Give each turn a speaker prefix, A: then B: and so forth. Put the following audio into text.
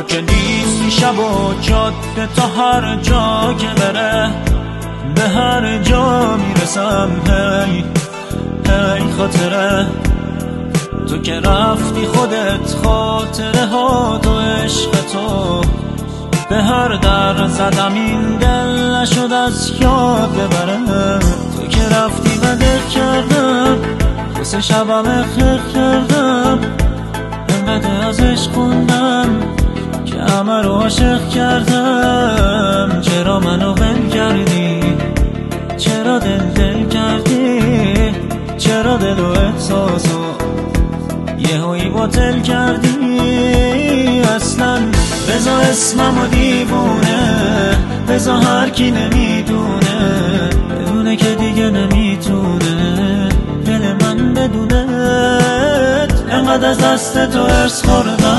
A: که نیستی شب و جاده تا هر جا که بره به هر جا میرسم. هی هی خاطره تو که رفتی خودت، خاطره ها تو عشق تو به هر در زدم این دل نشد از یاد ببره. تو که رفتی و دل کردم قصه شبم خیر کردم، انقدر ازش خوندم که همه رو عاشق کردم. چرا منو ول کردی؟ چرا دل کردی؟ چرا دل و احساسو یهویی باطل کردی؟ اصلا بزا اسممو دیوونه، بزا هر کی نمیدونه بدونه که دیگه نمیتونه دل من بدونت. انقدر از دست تو ارس خوردم